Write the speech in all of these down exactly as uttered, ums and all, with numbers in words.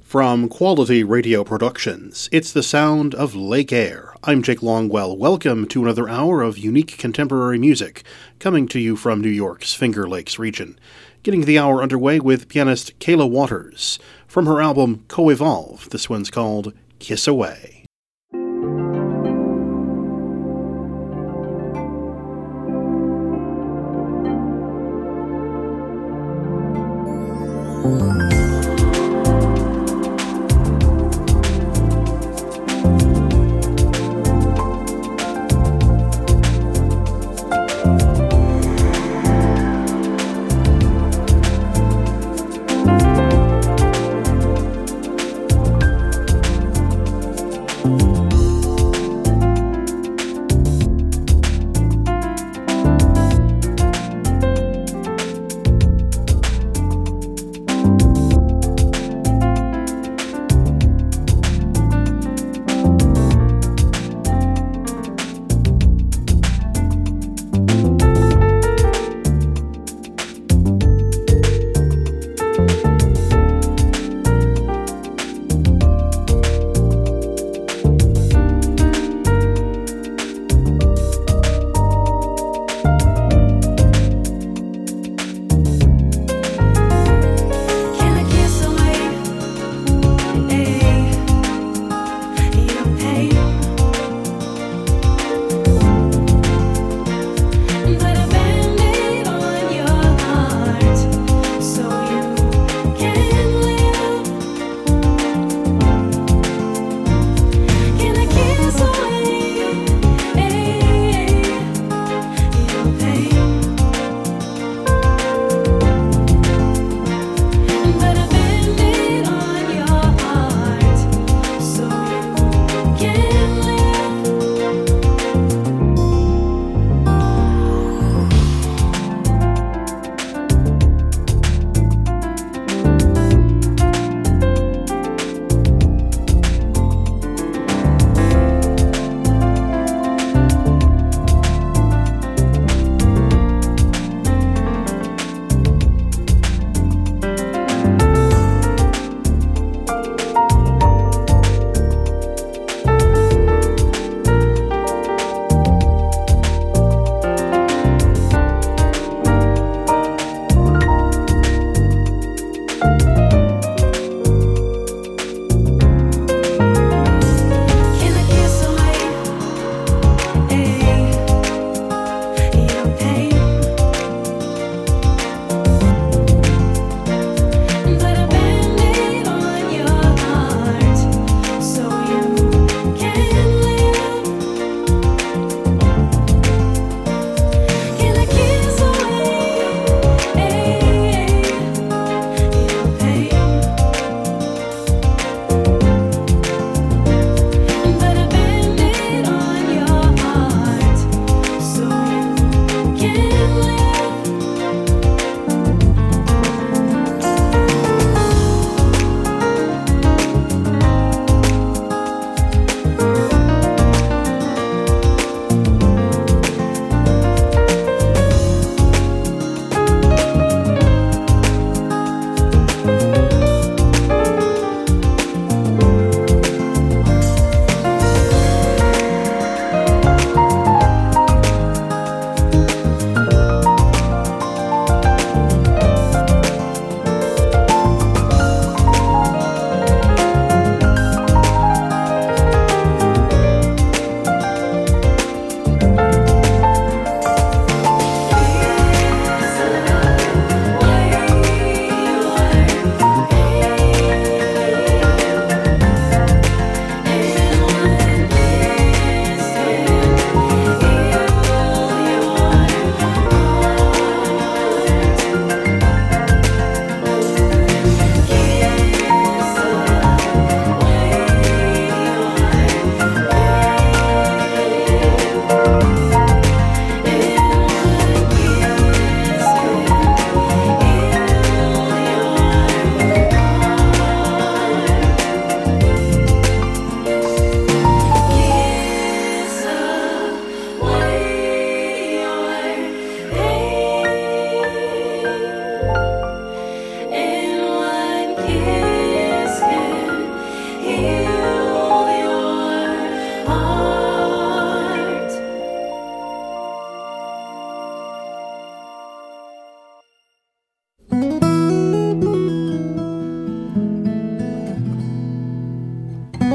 From Quality Radio Productions, it's the sound of Lake Air. I'm Jake Longwell. Welcome to another hour of unique contemporary music, coming to you from New York's Finger Lakes region. Getting the hour underway with pianist Kayla Waters. From her album Co-Evolve, this one's called Kiss Away.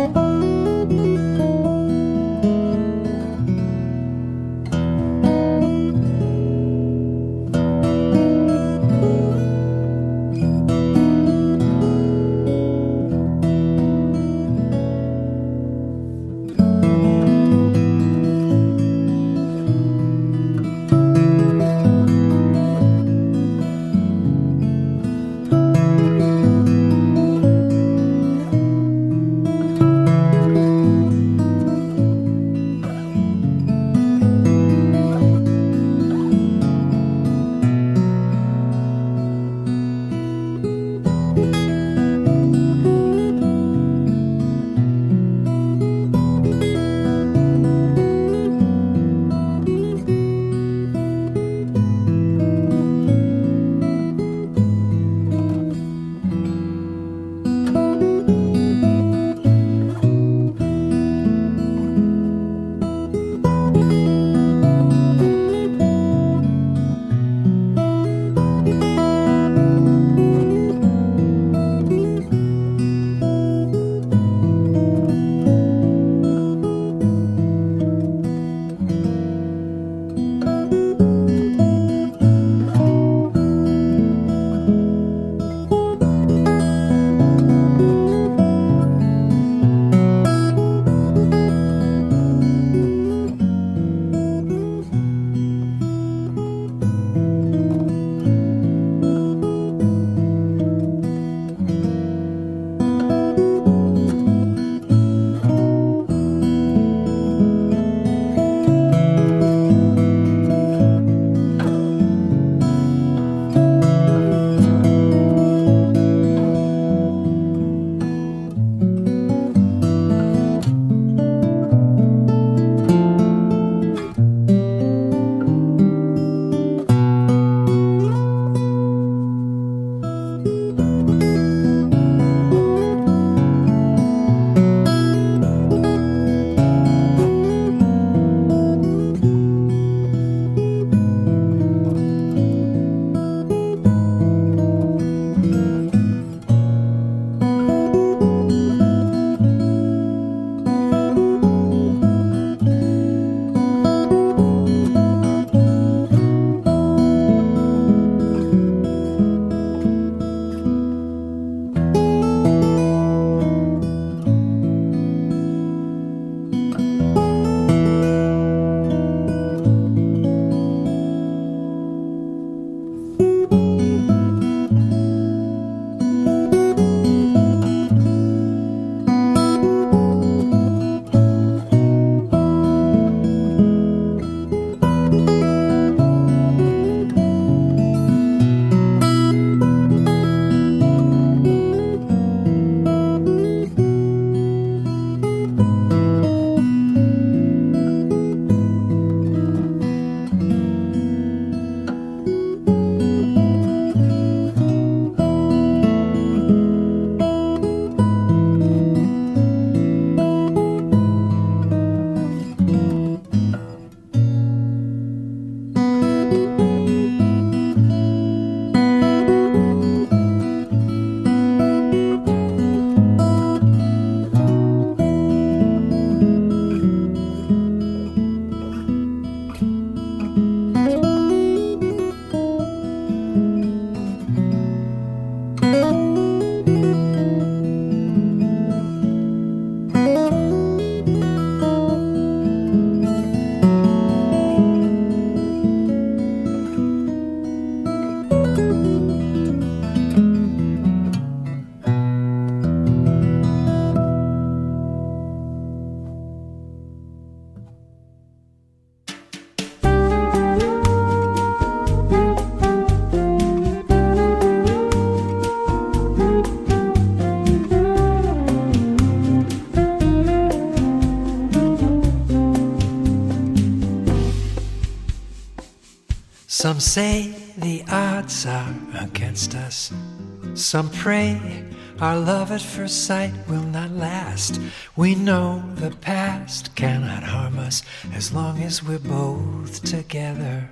Some say the odds are against us. Some pray our love at first sight will not last. We know the past cannot harm us as long as we're both together.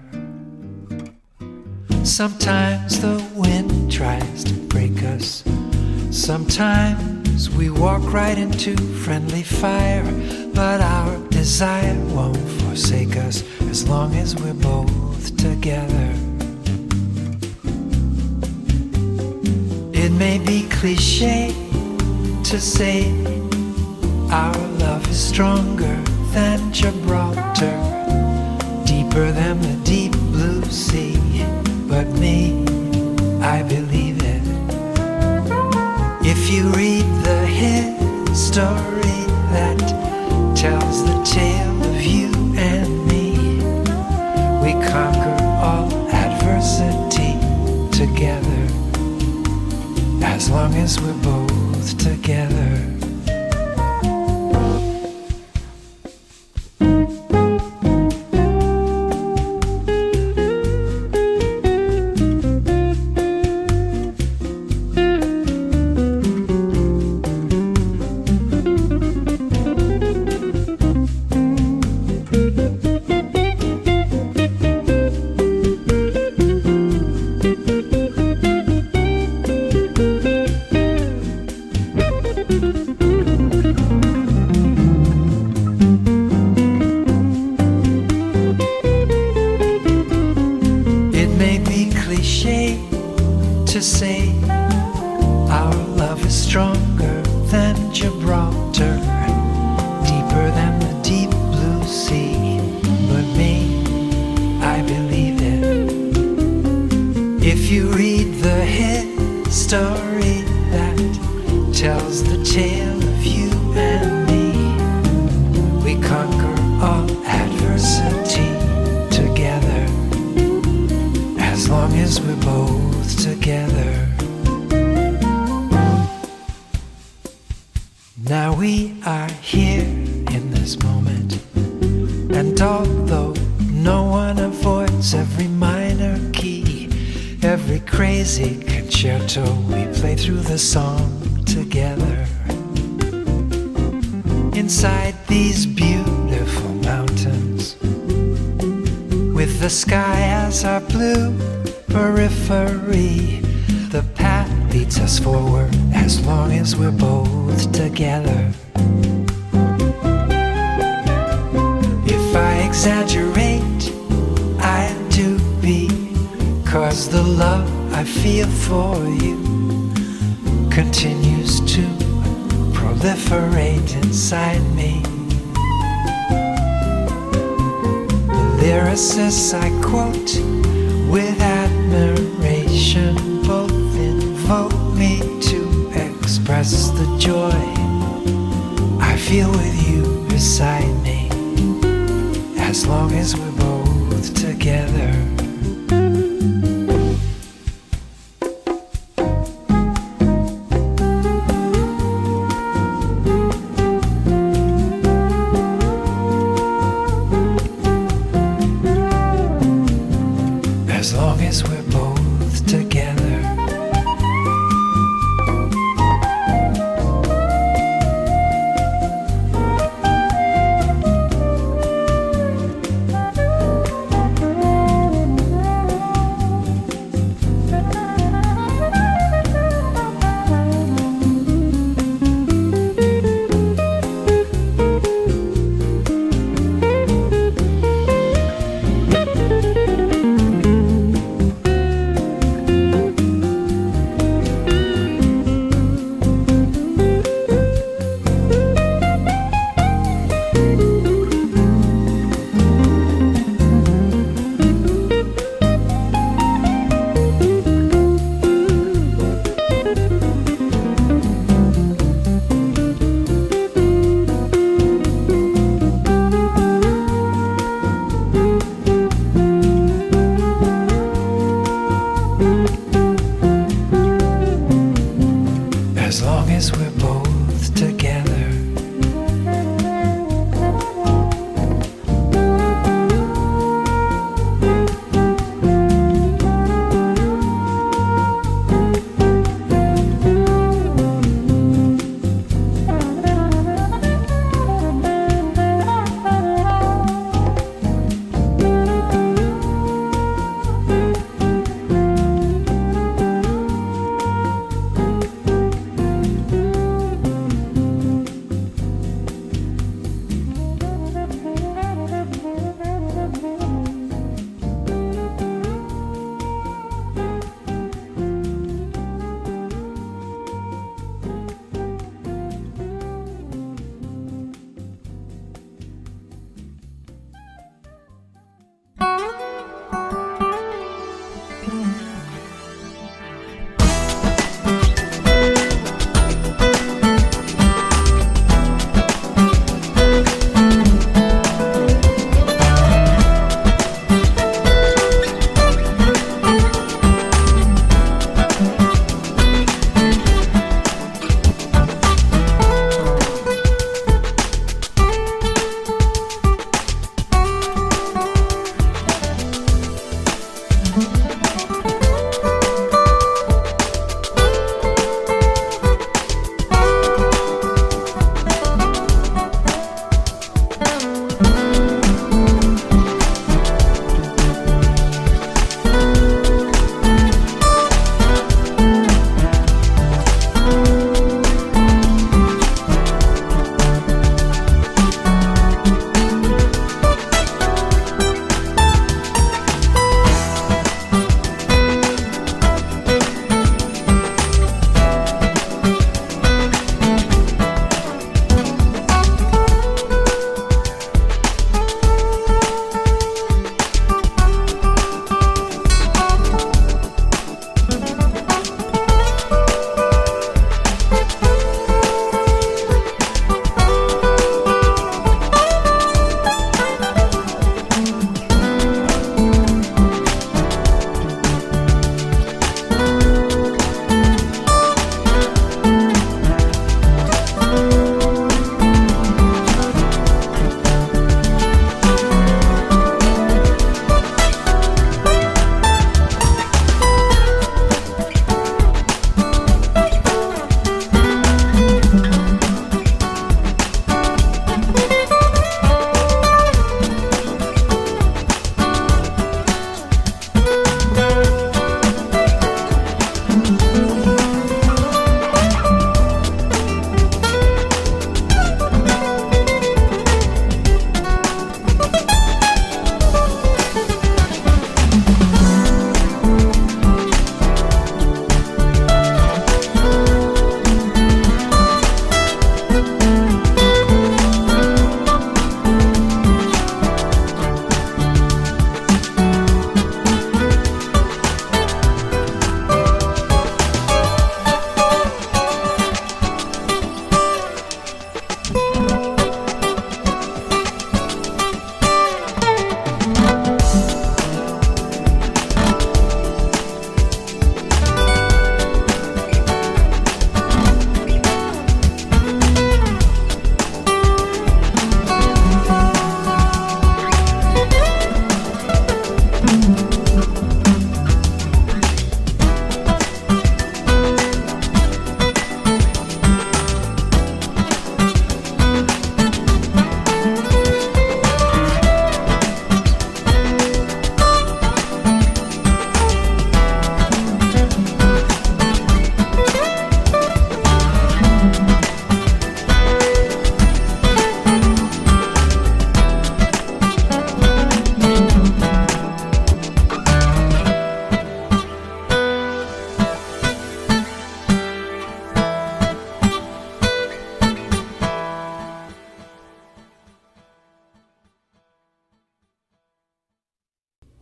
Sometimes the wind tries to break us. Sometimes choose. We walk right into friendly fire, but our desire won't forsake us as long as we're both together. It may be cliche to say our love is stronger than Gibraltar, deeper than the deep blue sea, but me, I believe it. If you read the history that tells the tale of you and me, we conquer all adversity together, as long as we're both together. Inside these beautiful mountains, with the sky as our blue periphery, the path leads us forward as long as we're both together. If I exaggerate, I do because the love I feel for you continues to proliferate inside me. The lyricists I quote with admiration both invoke me to express the joy I feel with you beside me, as long as we're both together. As long as we're both together.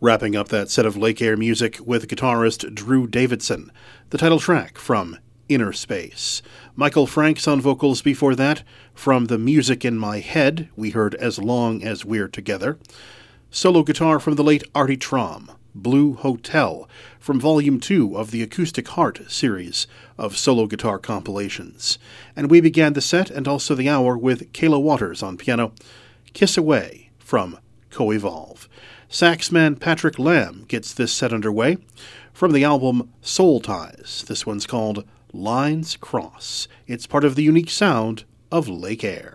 Wrapping up that set of Lake Air music with guitarist Drew Davidson, the title track from Inner Space. Michael Franks on vocals before that. From The Music in My Head, we heard As Long as We're Together. Solo guitar from the late Artie Traum, Blue Hotel, from Volume two of the Acoustic Heart series of solo guitar compilations. And we began the set and also the hour with Kayla Waters on piano, Kiss Away from Coevolve. Saxman Patrick Lamb gets this set underway from the album Soul Ties. This one's called Lines Cross. It's part of the unique sound of Lake Air.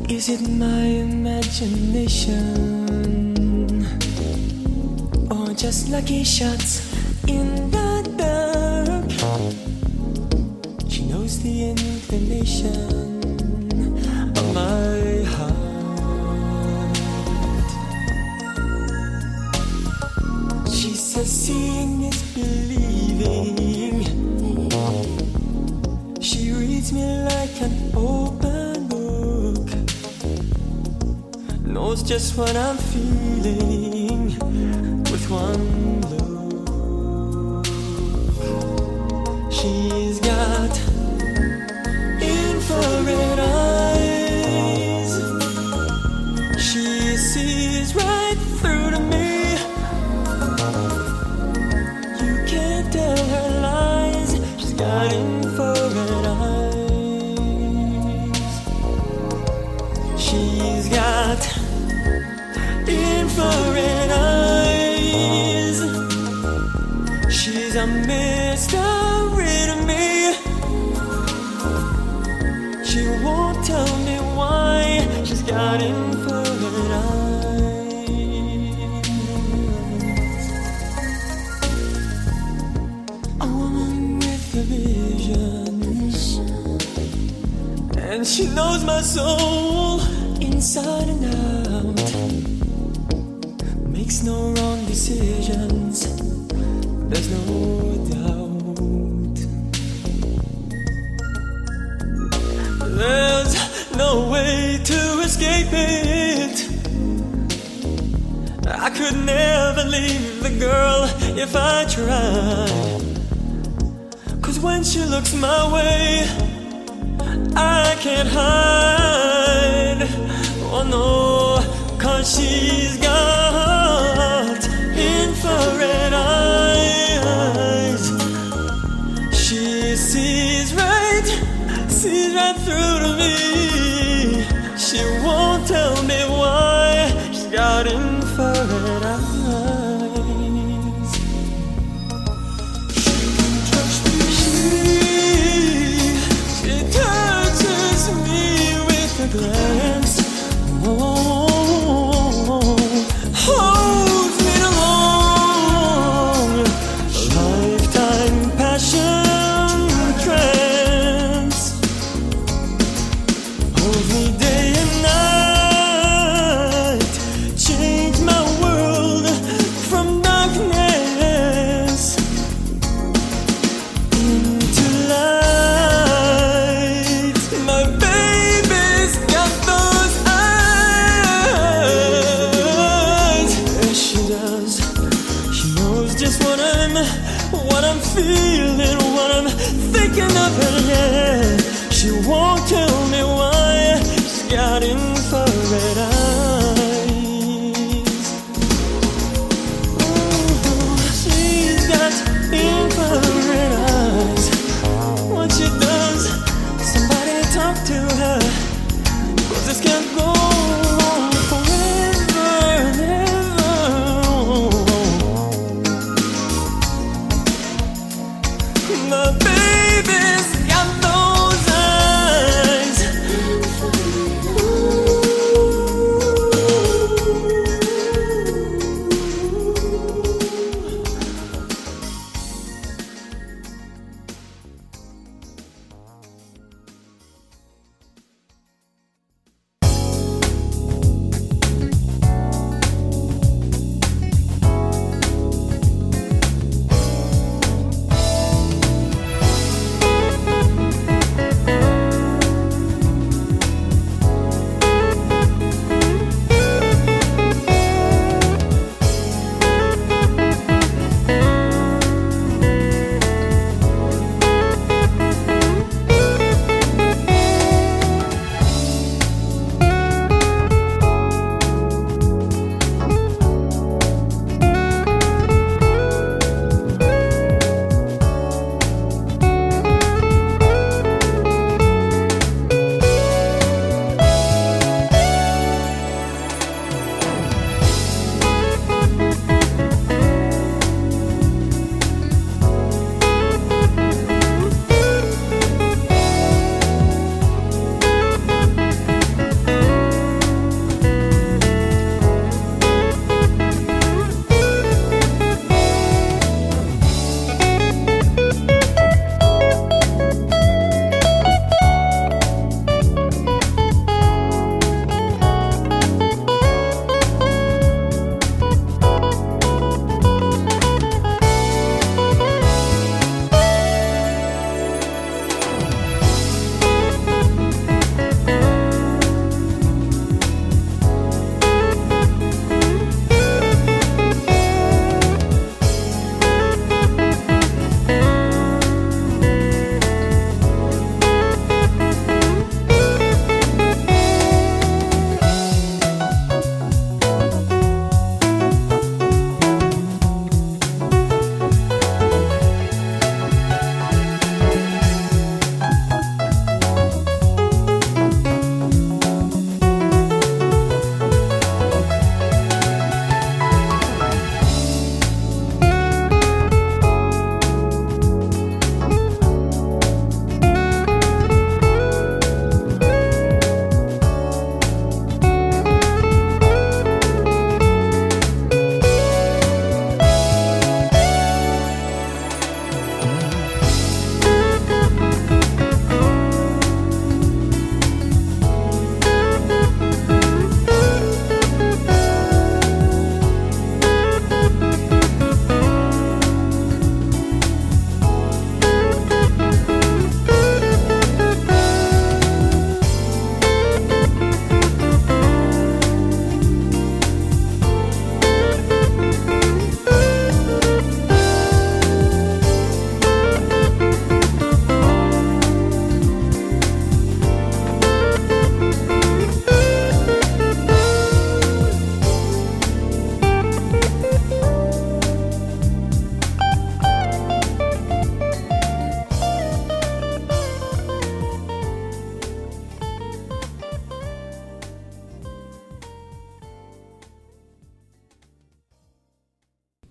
Is it my imagination, or just lucky shots in the dark? She knows the inclination of my heart. She says seeing is believing. She reads me like an open book, knows just what I'm feeling with one look. She's got infrared eyes. She sees right through to me. You can't tell her lies. She's got infrared eyes. She's got infrared eyes. She's a mystery to me. She won't tell me why. She's got infrared eyes. A woman with a vision, and she knows my soul inside and out. Makes no wrong decisions, there's no doubt. There's no way to escape it. I could never leave the girl if I tried. Cause when she looks my way, I can't hide. Oh no, cause she's got infrared eyes. She sees right, sees right through to me. She won't tell me why. She's got infrared eyes. She can touch me. She, she touches me with a glance. Oh, holds me along a lifetime passion trance. Holds me day and night. Change my world from darkness into light. My baby's got those eyes. Yes, she does. She knows just what I'm, what I'm feeling, what I'm thinking of her. Yeah, she won't tell me why. She's got infrared eyes. Ooh, she's got infrared eyes. What she does, somebody talk to her. Cause this can't go on forever and ever.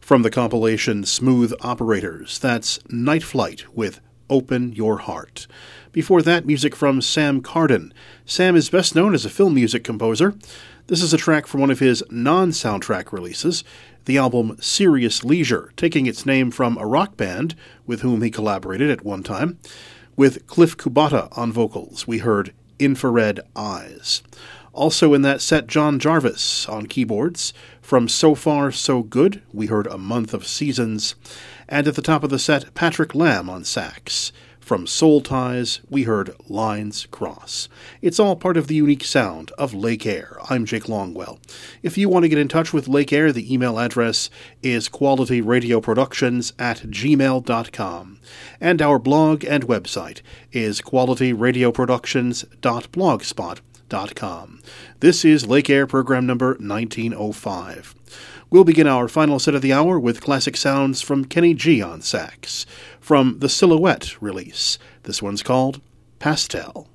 From the compilation Smooth Operators, that's Night Flight with Open Your Heart. Before that, music from Sam Carden. Sam is best known as a film music composer. This is a track from one of his non-soundtrack releases, the album Serious Leisure, taking its name from a rock band with whom he collaborated at one time. With Cliff Kubata on vocals, we heard Infrared Eyes. Also in that set, John Jarvis on keyboards. From So Far, So Good, we heard A Month of Seasons. And at the top of the set, Patrick Lamb on sax. From Soul Ties, we heard Lines Cross. It's all part of the unique sound of Lake Air. I'm Jake Longwell. If you want to get in touch with Lake Air, the email address is qualityradioproductions at gmail dot com. And our blog and website is qualityradioproductions dot blogspot dot com. This is Lake Air program number nineteen oh five. We'll begin our final set of the hour with classic sounds from Kenny G on sax, from the Silhouette release. This one's called Pastel.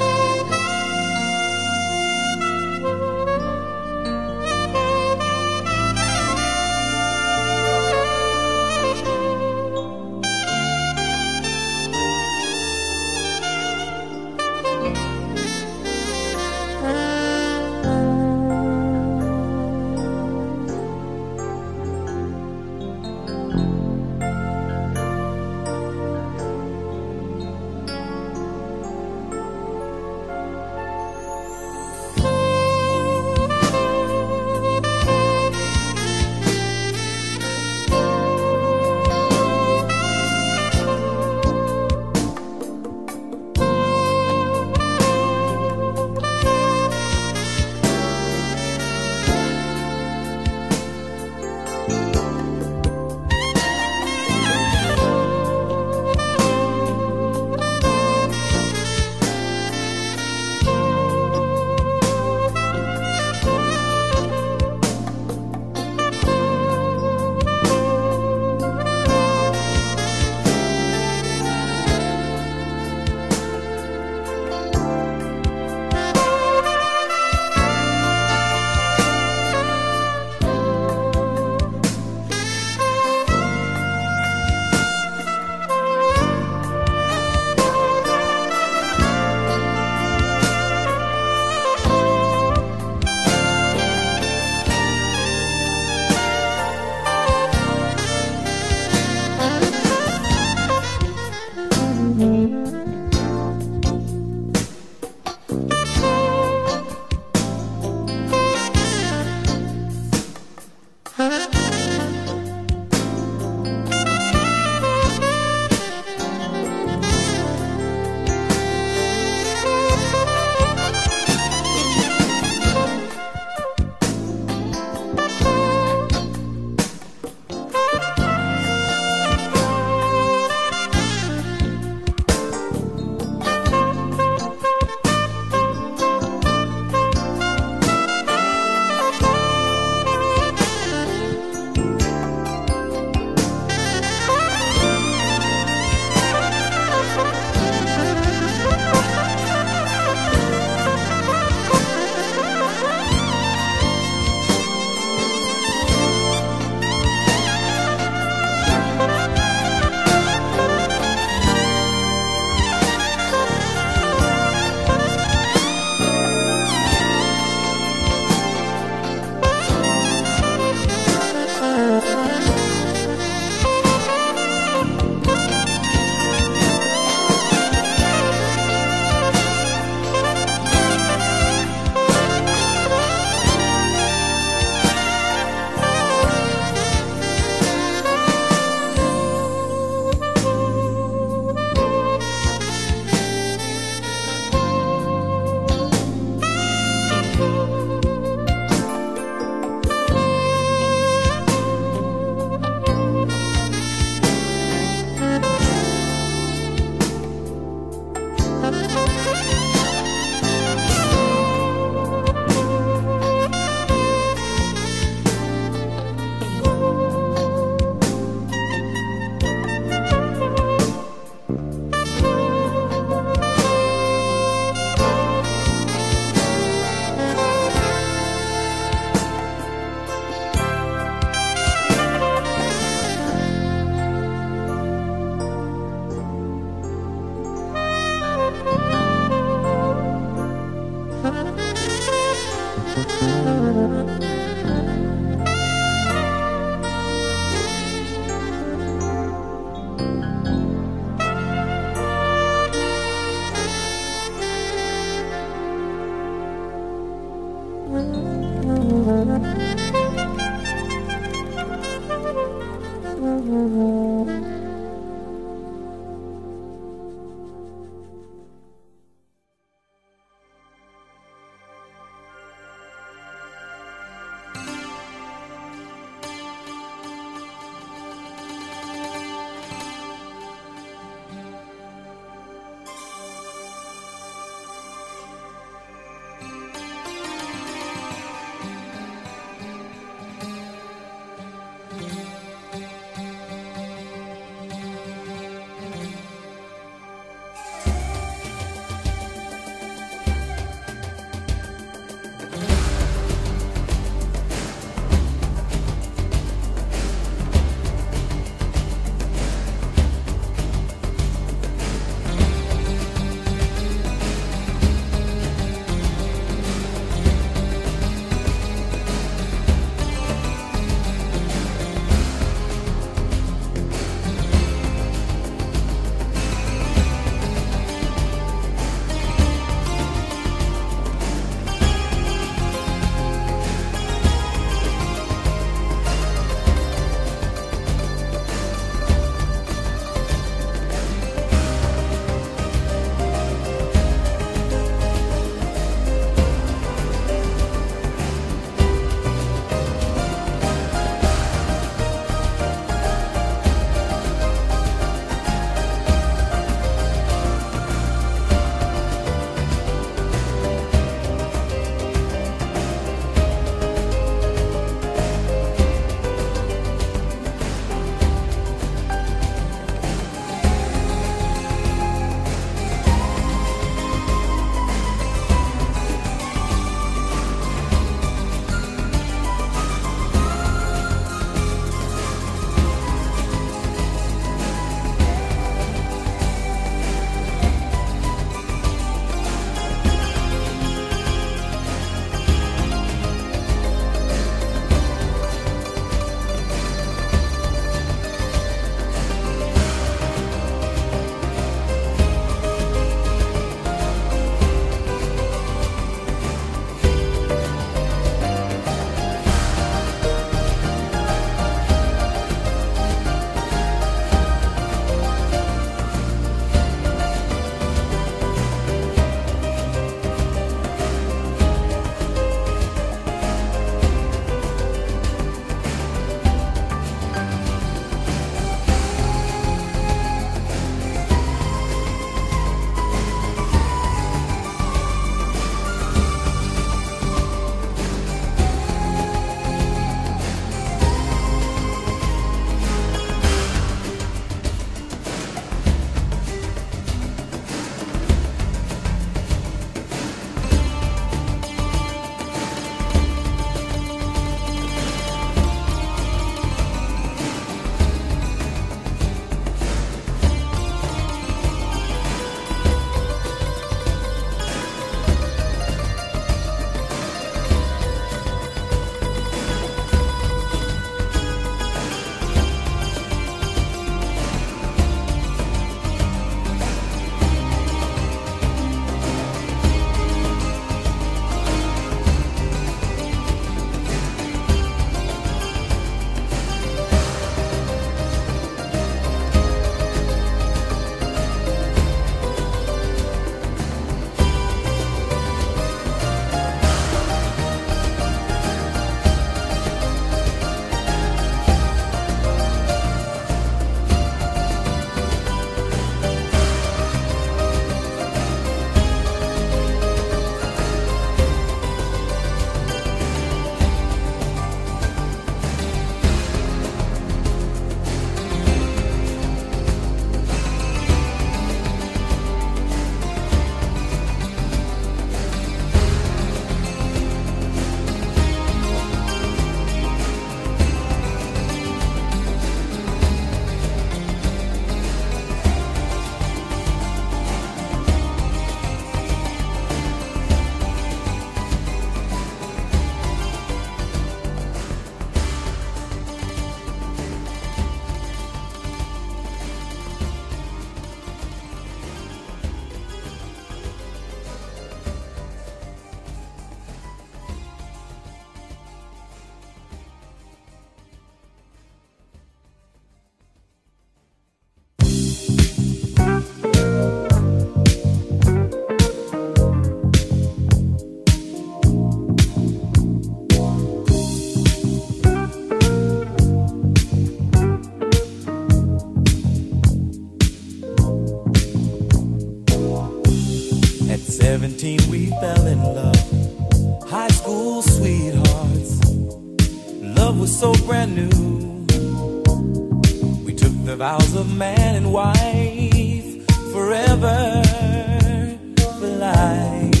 seventeen we fell in love, high school sweethearts. Love was so brand new. We took the vows of man and wife, forever for life.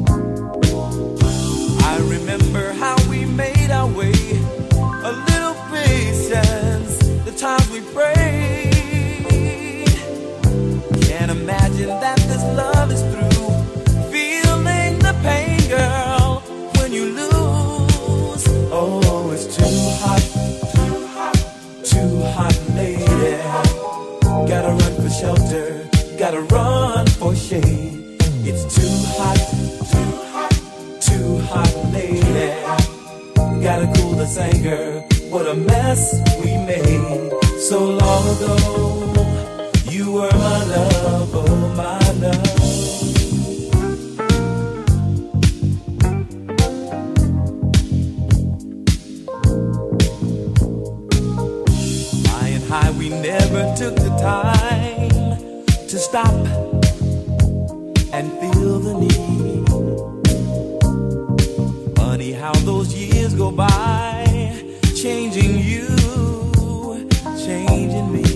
I remember how we made our way, a little patience, the times we prayed. Can't imagine that this love is through, feeling the pain, girl, when you lose. Oh, it's too hot, too hot, too hot, lady. Gotta run for shelter, gotta run for shade. It's too hot, too hot, too hot, lady. Gotta cool this anger, what a mess we made so long ago. You were my love, oh my love. High and high, we never took the time to stop and feel the need. Funny how those years go by, changing you, changing me.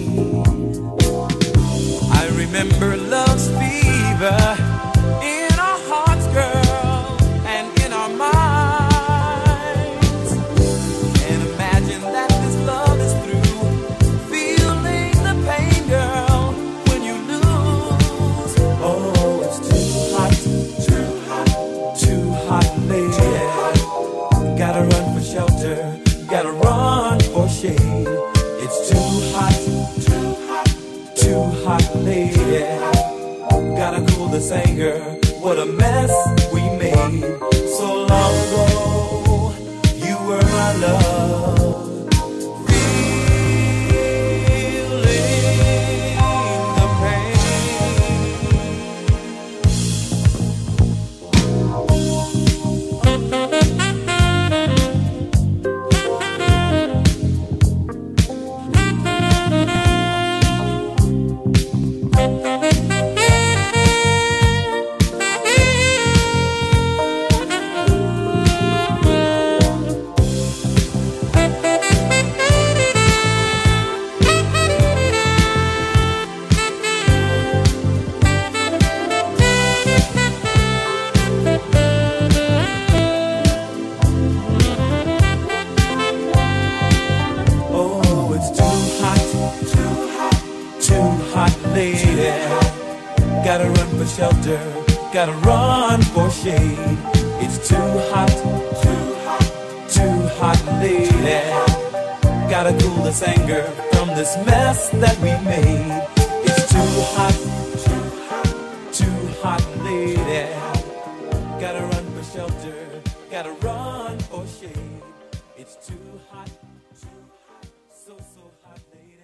I remember love's fever in our hearts, girl, and in our minds. Can't imagine that this love is through, feeling the pain, girl, when you lose. Oh, it's too hot, too hot, too hot, lady. Gotta run for shelter, gotta run for shade. It's too hot, too hot, too hot, lady. Gotta cool this anger, what a mess we made so long ago. You were my love. Gotta run for shelter, gotta run for shade. It's too hot, too hot, too hot, lady. Gotta cool this anger from this mess that we made. It's too hot, too hot, too hot, lady. Gotta run for shelter, gotta run for shade. It's too hot, too hot, so, so hot, lady.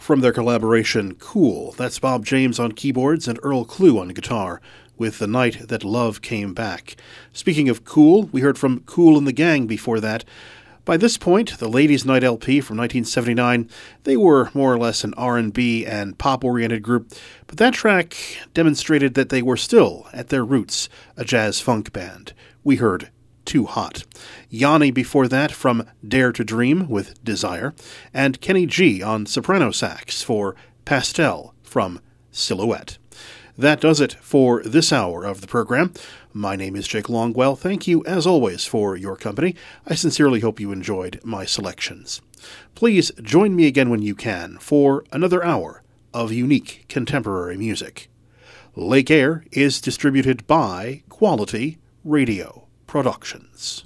From their collaboration Cool, that's Bob James on keyboards and Earl Klugh on guitar, with The Night That Love Came Back. Speaking of Cool, we heard from Kool and the Gang before that. By this point, the Ladies' Night L P from nineteen seventy-nine, they were more or less an R and B and pop-oriented group, but that track demonstrated that they were still, at their roots, a jazz-funk band. We heard Too Hot. Yanni before that from Dare to Dream with Desire, and Kenny G on soprano sax for Pastel from Silhouette. That does it for this hour of the program. My name is Jake Longwell. Thank you, as always, for your company. I sincerely hope you enjoyed my selections. Please join me again when you can for another hour of unique contemporary music. Lake Air is distributed by Quality Radio Productions.